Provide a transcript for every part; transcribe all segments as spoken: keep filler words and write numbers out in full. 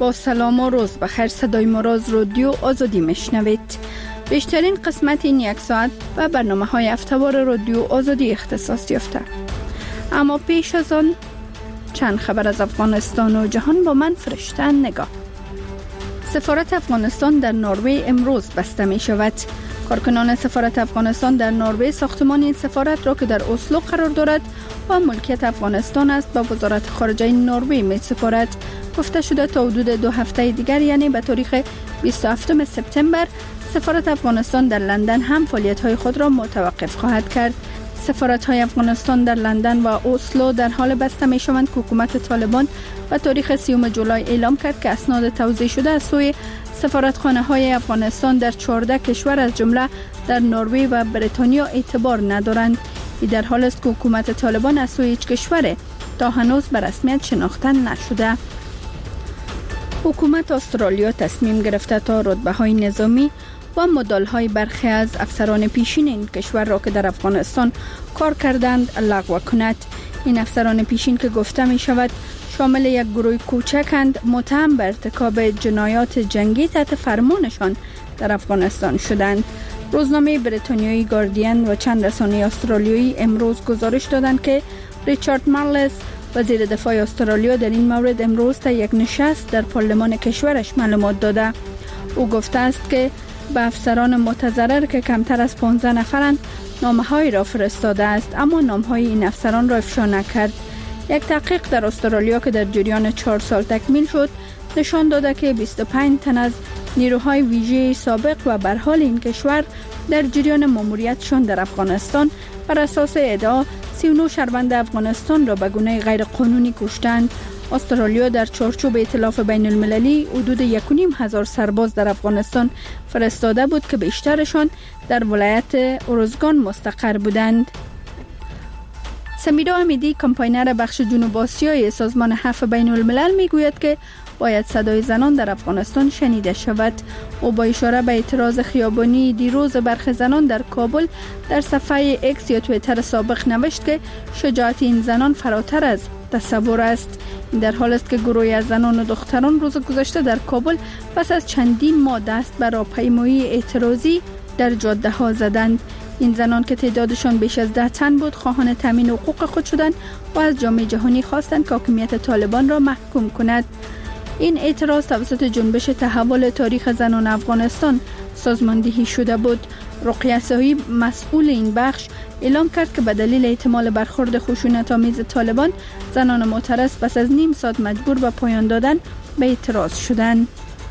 با سلام و روز بخیر. صدای ما را از رادیو آزادی میشنوید. بیشترین قسمت این یک ساعت و برنامه های هفته‌وار رادیو آزادی اختصاص یافته. اما پیش از آن چند خبر از افغانستان و جهان با من فرشته نگاه. سفارت افغانستان در نروژ امروز بسته می شود. کارکنان سفارت افغانستان در نروژ ساختمان این سفارت را که در اسلو قرار دارد و ملکیت افغانستان است به وزارت خارجه نروژ می سپارد. گفته شده تا حدود دو هفته دیگر یعنی به تاریخ بیست و هفتم سپتامبر سفارت افغانستان در لندن هم فعالیت‌های خود را متوقف خواهد کرد. سفارت‌های افغانستان در لندن و اسلو در حال بسته می‌شوند که حکومت طالبان به تاریخ سیوم جولای اعلام کرد که اسناد توزیع شده از سوی سفارتخانه‌های افغانستان در چهارده کشور از جمله در نروژ و بریتانیا اعتبار ندارند. این در حالی است که حکومت طالبان از سوی هیچ کشور تا هنوز به رسمیت شناخته نشده. حکومت استرالیا تصمیم گرفته تا رتبه‌های نظامی و مدال‌های برخی از افسران پیشین این کشور را که در افغانستان کار کردند لغو کند. این افسران پیشین که گفته می شود شامل یک گروه کوچکند متهم به ارتکاب جنایات جنگی تحت فرمانشان در افغانستان شدند. روزنامه بریتانیایی گاردین و چند رسانه استرالیایی امروز گزارش دادند که ریچارد مارلز وزیر دفاع استرالیا در این مورد امروز تا یک نشست در پارلمان کشورش معلومات داده. او گفته است که به افسران متضرر که کمتر از پانزده نفرند نامه‌هایی را فرستاده است اما نام‌های این افسران را افشا نکرد. یک تحقیق در استرالیا که در جریان چهار سال تکمیل شد نشان داده که بیست و پنج تن از نیروهای ویژه سابق و به حال این کشور در جریان ماموریتشان در افغانستان بر اساس ادعا سی و نه شهروند افغانستان را به گونه غیر قانونی کشتند. استرالیا در چارچوب ائتلاف بین المللی حدود یک و نیم هزار سرباز در افغانستان فرستاده بود که بیشترشان در ولایت اروزگان مستقر بودند. سمیرا امیدی کمپاینر بخش جنوب آسیای سازمان حفظ بین الملل میگوید که باید صدای زنان در افغانستان شنیده شود. او با اشاره به اعتراض خیابانی دیروز برخی زنان در کابل در صفحه اکس یا توییتر سابق نوشت که شجاعت این زنان فراتر از تصور است. این در حال است که گروهی از زنان و دختران روز گذشته در کابل پس از چندین ماه دست بر راهپیمایی اعتراضی در جاده ها زدند. این زنان که تعدادشان بیش از ده تن بود خواهان تامین حقوق خود شدند و از جامعه جهانی خواستند که حاکمیت طالبان را محکوم کند. این اعتراض توسط جنبش تحول تاریخ زنان افغانستان سازماندهی شده بود. رقیه صاحب مسئول این بخش اعلام کرد که به دلیل احتمال برخورد خشونت‌آمیز طالبان زنان معترض پس از نیم ساعت مجبور به پایان دادن به اعتراض شدند.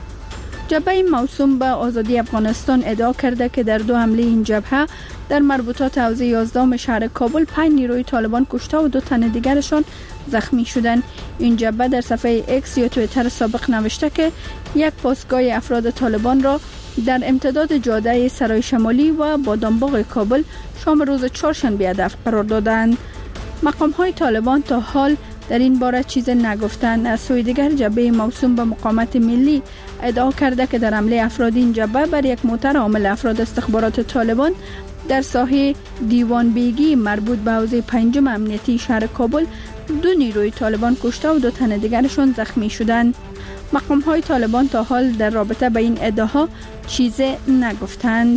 جبهه موسوم به آزادی افغانستان ادعا کرده که در دو حمله این جبهه در مربوطات حوزه یازدهم شهر کابل پنج نیروی طالبان کشته و دو تن دیگرشان زخمی شدند. این جبهه در صفحه اکس یا توییتر سابق نوشته که یک پاسگاه افراد طالبان را در امتداد جاده سرای شمالی و بادامباغ کابل شام روز چهارشنبه هدف قرار دادند. مقام‌های طالبان تا حال در این باره چیز نگفتند. از سوی دیگر جبهه موسوم به مقاومت ملی ادعا کرده که در حمله افراد این جبهه بر یک موتر حامل افراد استخبارات طالبان در ساحه دیوان بیگی مربوط به حوزه پنجم امنیتی شهر کابل دو نیروی طالبان کشته و دو تن دیگرشان زخمی شدند. مقام‌های طالبان تا حال در رابطه با این ادعاها چیزی نگفتند.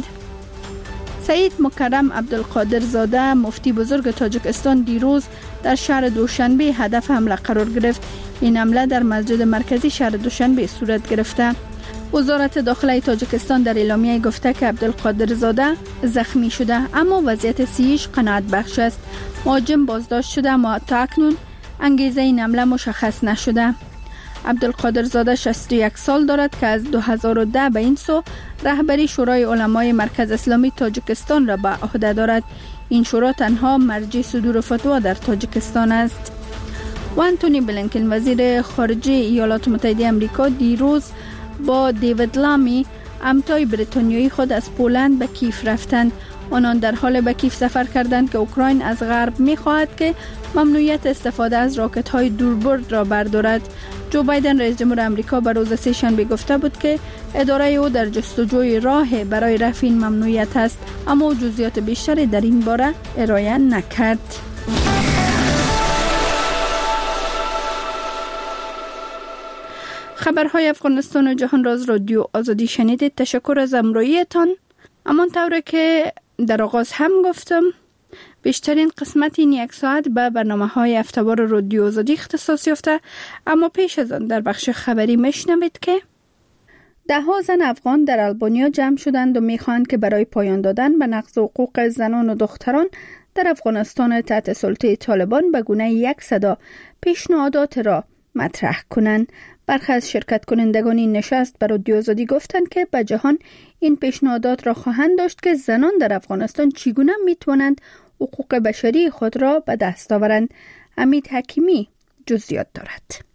سید مکرم عبدالقادر زاده مفتی بزرگ تاجیکستان دیروز در شهر دوشنبه هدف حمله قرار گرفت. این حمله در مسجد مرکزی شهر دوشنبه صورت گرفته. وزارت داخله تاجیکستان در اعلامیه گفته که عبدالقادر زاده زخمی شده اما وضعیت صحیش قناعت بخش است. مهاجم بازداشت شده اما تا اکنون انگیزه این حمله مشخص نشده. عبدالقادر زاده شصت و یک سال دارد که از دو هزار و ده به این سو رهبری شورای علمای مرکز اسلامی تاجیکستان را به عهده دارد. این شورا تنها مرجع صدور فتوا در تاجیکستان است. و انتونی بلینکن وزیر خارجه ایالات متحده آمریکا دیروز با دیوید لامی همتای بریتانیایی خود از پولند به کیف رفتند. آنان در حال به کیف سفر کردند که اوکراین از غرب می‌خواهد که ممنوعیت استفاده از راکت‌های دوربرد را بردارد. جو بایدن رئیس جمهور آمریکا به روز سه‌شنبه گفته بود که اداره او در جستجوی راه برای رفع این ممنوعیت است اما جزئیات بیشتری در این باره ارائه نکرد. خبرهای افغانستان و جهان را از رادیو آزادی شنیدید. تشکر از همراهیتان. امان طوره که در آغاز هم گفتم بیشترین قسمت این یک ساعت به برنامه های هفته‌وار رادیو آزادی اختصاص یافته، اما پیش از آن در بخش خبری میشنوید که ده ها زن افغان در آلبانیا جمع شدند و میخواهند که برای پایان دادن به نقض حقوق زنان و دختران در افغانستان تحت سلطه طالبان به گونه یک صدا پیشنهادات را مطرح کنند. برخی از شرکت کنندگان این نشست به رادیو آزادی گفتند که به جهان این پیشنهادات را خواهند داشت که زنان در افغانستان چگونه میتوانند حقوق بشری خود را به دست آورند. حمید حکیمی جزئیات دارد.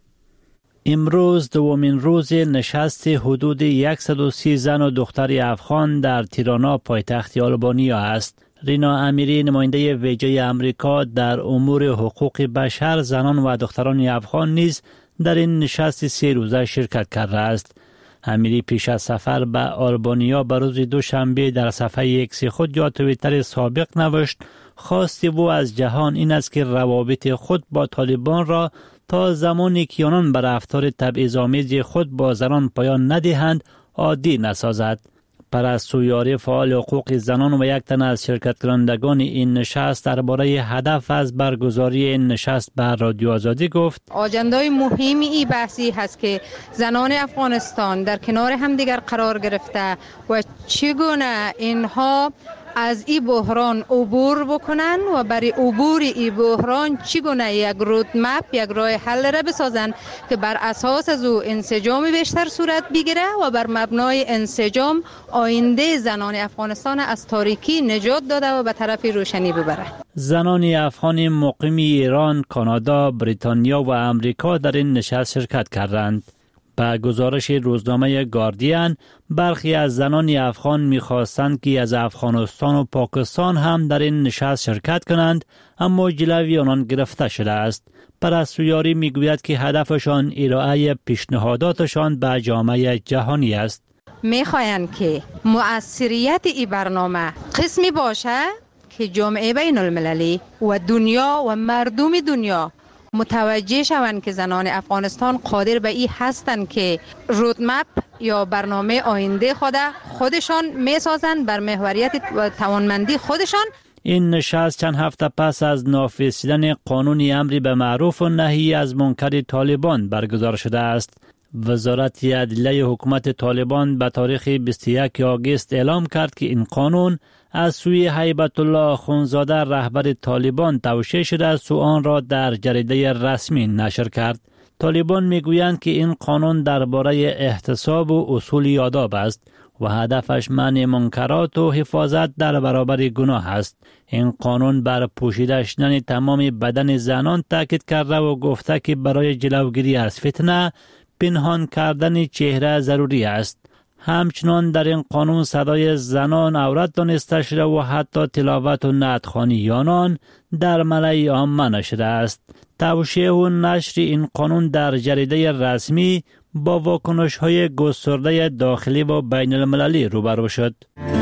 امروز دومین روز نشست حدود صد و سی زن و دختر افغان در تیرانا پایتخت آلبانیا است. رینا امیری نماینده ویژه آمریکا در امور حقوق بشر زنان و دختران افغان نیز در این نشست سه روزه شرکت کرده است. امیری پیش از سفر به آلبانیا به روز دوشنبه در صفحه ایکس خود یا توییتر سابق نوشت خواستی او از جهان این است که روابط خود با طالبان را تا زمانی که آنان بر رفتار تبعیض‌آمیز خود با زنان پایان ندهند عادی نسازد. پرستویاری فعال حقوق زنان و یک تن از شرکت کنندگان این نشست درباره هدف از برگزاری این نشست به رادیو آزادی گفت آجندای مهمی این بحثی هست که زنان افغانستان در کنار همدیگر قرار گرفته و چگونه اینها از این بحران عبور بکنن و برای عبور این بحران چگونه یک رودمپ یک راه حل را بسازن که بر اساس از او انسجام بیشتر صورت بگیره و بر مبنای انسجام آینده زنان افغانستان از تاریکی نجات داده و به طرف روشنی ببره. زنان افغان مقیم ایران، کانادا، بریتانیا و امریکا در این نشست شرکت کردند. به گزارش روزنامه گاردین برخی از زنان افغان می‌خواستند که از افغانستان و پاکستان هم در این نشست شرکت کنند، اما جلوی آنان گرفته شده است. پرستویاری میگوید که هدفشان ارائه پیشنهاداتشان به جامعه جهانی است. میخواهند که مؤثریت این برنامه قسمی باشه که جامعه بین المللی و دنیا و مردم دنیا متوجه شوند که زنان افغانستان قادر به این هستند که رودمپ یا برنامه آینده خود خودشان میسازند بر محوریت و توانمندی خودشان. این نشست چند هفته پس از نافذ شدن قانون امری به معروف و نهی از منکر طالبان برگزار شده است. وزارت عدلیه حکومت طالبان به تاریخ بیست و یکم آگوست اعلام کرد که این قانون از سوی هیبت الله آخونزاده رهبر طالبان توشیح شده است و آن را در جریده رسمی نشر کرد. طالبان میگویند که این قانون درباره احتساب و اصول آداب است و هدفش منع منکرات و حفاظت در برابر گناه است. این قانون بر پوشیده شدن تمام بدن زنان تاکید کرده و گفته که برای جلوگیری از فتنه پنهان کردن چهره ضروری است. همچنان در این قانون صدای زنان عورت دانسته شده و حتی تلاوت و نعت‌خوانی آنان در ملأ عامه نشده است. توشیح و نشر این قانون در جریده رسمی با واکنش‌های گسترده داخلی و بین المللی روبرو شد.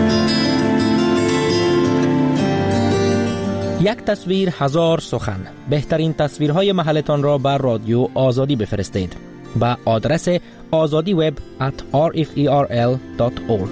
یک تصویر هزار سخن. بهترین تصویرهای محلتان را بر رادیو آزادی بفرستید با آدرس آزادی وب ات آر اف ای آر ال دات اورگ.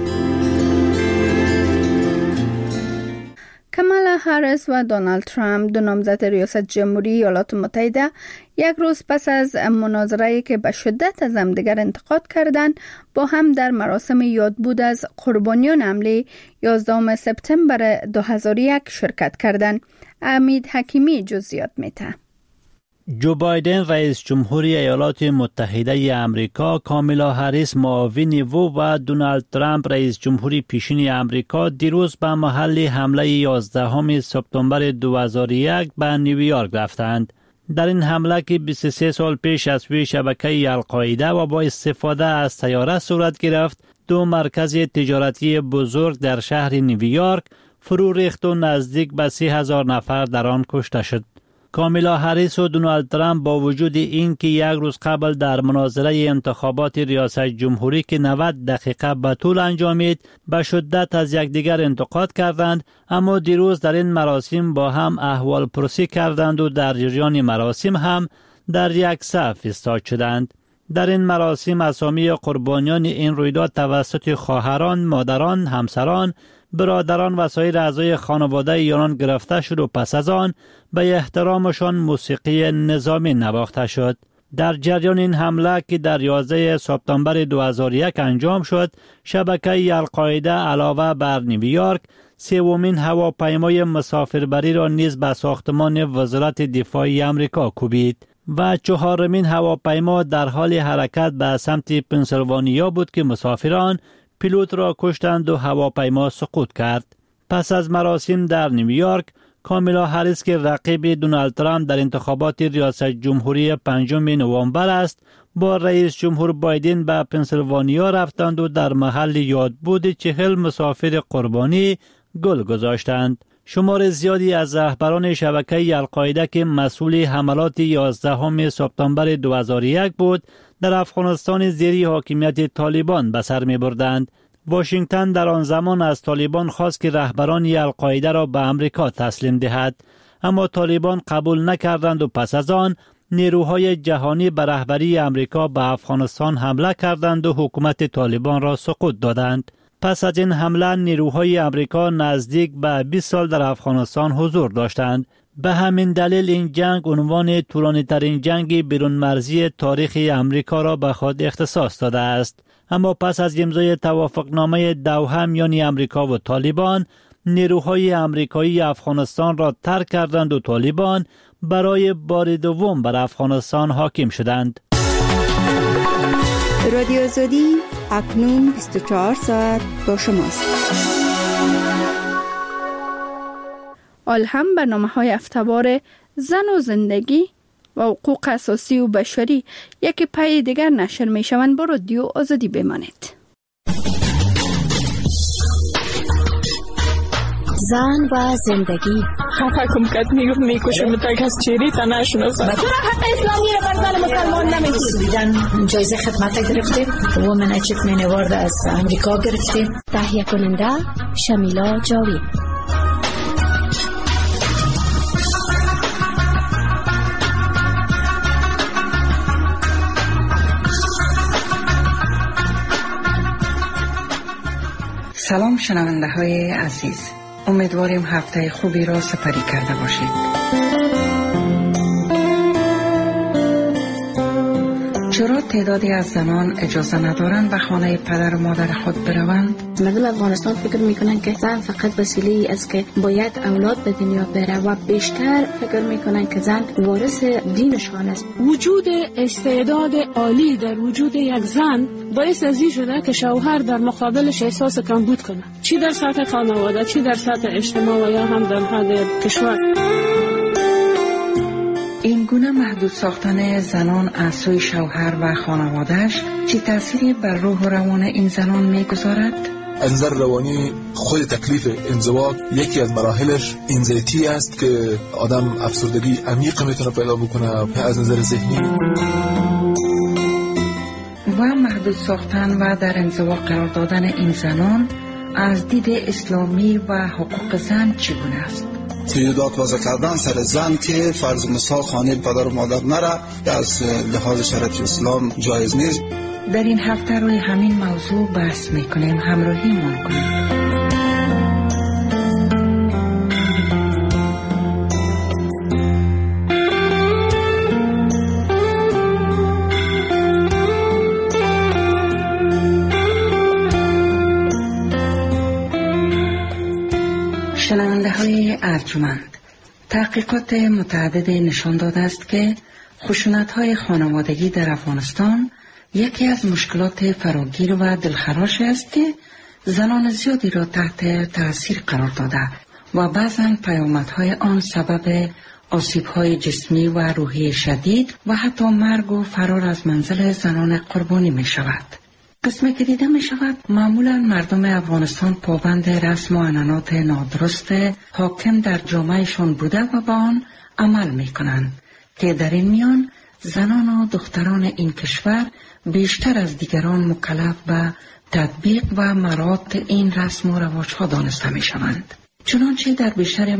کامالا هریس و دونالد ترامپ دو نامزد ریاست جمهوری ایالات متحده یک روز پس از مناظره‌ای که به شدت از همدیگر انتقاد کردند با هم در مراسم یادبود از قربانیان حمله یازدهم سپتامبر دو هزار و یک شرکت کردند. حمید حکیمی جزئیات می‌دهد. جو بایدن رئیس جمهوری ایالات متحده آمریکا، کامالا هریس معاون او و دونالد ترامپ رئیس جمهوری پیشین آمریکا دیروز به محل حمله یازدهم سپتامبر دو هزار و یک به نیویورک رفتند. در این حمله که بیست و سه سال پیش از سوی شبکه القاعده و با استفاده از طیاره صورت گرفت، دو مرکز تجارتی بزرگ در شهر نیویورک فرو ریخت و نزدیک به سی هزار نفر در آن کشته شد. کامالا هریس و دونالد ترامپ با وجود این که یک روز قبل در مناظره انتخابات ریاست جمهوری که نود دقیقه به طول انجامید به شدت از یکدیگر انتقاد کردند، اما دیروز در این مراسم با هم احوال پرسی کردند و در جریان مراسم هم در یک صف ایستاد شدند. در این مراسم اسامی قربانیان این رویداد توسط خواهران، مادران، همسران، برادران و سایر اعضای خانواده یاران گرفته شد و پس از آن به احترامشان موسیقی نظامی نواخته شد. در جریان این حمله که در یازده سپتامبر دو هزار و یک انجام شد، شبکه القاعده علاوه بر نیویورک سومین هواپیمای مسافربری را نیز به ساختمان وزارت دفاع آمریکا کوبید و چهارمین هواپیما در حال حرکت به سمت پنسیلوانیا بود که مسافران پیلوت را کشتند و هواپیما سقوط کرد. پس از مراسم در نیویورک، کامالا هریس که رقیب دونالد ترامپ در انتخابات ریاست جمهوری پنجم نوامبر است، با رئیس جمهور بایدن به پنسیلوانیا رفتند و در محل یادبود چهل مسافر قربانی گل گذاشتند. شمار زیادی از رهبران شبکه القاعده که مسئول حملات یازدهم سپتامبر دو هزار و یک بود، در افغانستان زیر حاکمیت طالبان به سر می بردند. واشنگتن در آن زمان از طالبان خواست که رهبران القاعده را به امریکا تسلیم دهد، اما طالبان قبول نکردند و پس از آن نیروهای جهانی به رهبری امریکا به افغانستان حمله کردند و حکومت طالبان را سقوط دادند. پس از این حمله نیروهای امریکا نزدیک به بیست سال در افغانستان حضور داشتند. به همین دلیل این جنگ عنوان طولانی ترین جنگ بیرون مرزی تاریخ امریکا را به خود اختصاص داده است. اما پس از امضای توافقنامه دوحه میان امریکا و طالبان، نیروهای امریکایی افغانستان را ترک کردند و طالبان برای بار دوم بر افغانستان حاکم شدند. رادیو آزادی اکنون بیست و چهار ساعت با شماست. آلهم برنامه‌های هفته‌وار زن و زندگی و حقوق اساسی و بشری یکی پای دیگر نشر می شوند. با رادیو آزادی بمانید. زن و زندگی خفه کم کت میگفت میکشم تک از چیری تا نشناسم. چرا حق اسلامی رو بر زن مسلمان نمیدید؟ دیدن جایزه خدمت گرفتیم، وومن اچیومنت اوارد از امریکا گرفتیم. تهیه کننده شمیلا جاوید. سلام شنونده های عزیز، امیدواریم هفته خوبی را سپری کرده باشید. چرا تعدادی از زنان اجازه ندارند به خانه پدر و مادر خود بروند؟ مردم افغانستان فکر میکنن که زن فقط وسیله است که باید اولاد به دنیا بره و بیشتر فکر میکنن که زن وارث دینشان است. وجود استعداد عالی در وجود یک زن باعث از این شده که شوهر در مقابلش احساس کمبود کنه، چی در سطح خانواده، چی در سطح اجتماع و یا هم در حد کشور. این گونه محدود ساختن زنان از سوی شوهر و خانوادهش چی تأثیری بر روح و روان این زنان میگذارد؟ از نظر روانی خود تکلیف انزوا یکی از مراحلش انزایتی است که آدم افسردگی عمیق میتونه پیدا بکنه از نظر ذهنی. و محدود ساختن و در انزوا قرار دادن این زنان از دید اسلامی و حقوق زن چگونه است؟ تیودات وضع کردن سر زن که فرض مثال خانه پدر و مادر نره از لحاظ شرعی اسلام جایز نیست. در این هفته روی همین موضوع بحث میکنیم، همراهی من کنید. شنونده های ارجمند، تحقیقات متعدد نشان داده است که خشونت های خانوادگی در افغانستان یکی از مشکلات فراگیر و دلخراش است که زنان زیادی را تحت تاثیر قرار داده و بعضاً پیامدهای آن سبب آسیب‌های جسمی و روحی شدید و حتی مرگ و فرار از منزل زنان قربانی می شود. قسمی که دیده می شود معمولا مردم افغانستان پابند رسم و عنعنات نادرست حاکم در جامعهشان بوده و با آن عمل می کنند که در این میان زنان و دختران این کشور بیشتر از دیگران مکلف به تطبیق و مراعات این رسم و رواج‌ها دانسته می شوند. چنانچه در بیشتر